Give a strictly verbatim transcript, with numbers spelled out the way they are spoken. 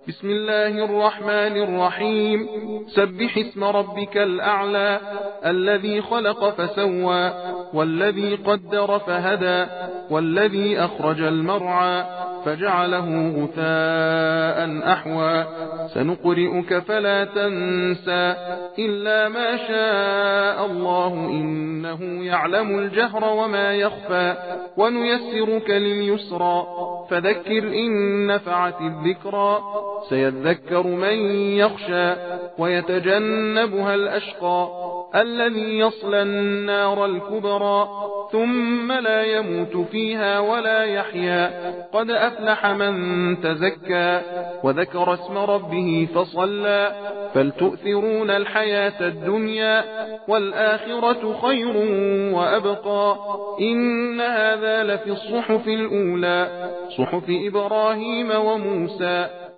بسم الله الرحمن الرحيم. سبح اسم ربك الأعلى الذي خلق فسوى والذي قدر فهدى والذي أخرج المرعى فجعله غثاء أحوى سنقرئك فلا تنسى إلا ما شاء الله إنه يعلم الجهر وما يخفى ونيسرك لليسرى فذكر إن نفعت الذكرى سيذكر من يخشى ويتجنبها الأشقى الذي يصلى النار الكبرى ثم لا يموت فيها ولا يحيا قد أفلح من تزكى وذكر اسم ربه فصلى فلتؤثرون الحياة الدنيا والآخرة خير وأبقى إن هذا لفي الصحف الأولى صحف إبراهيم وموسى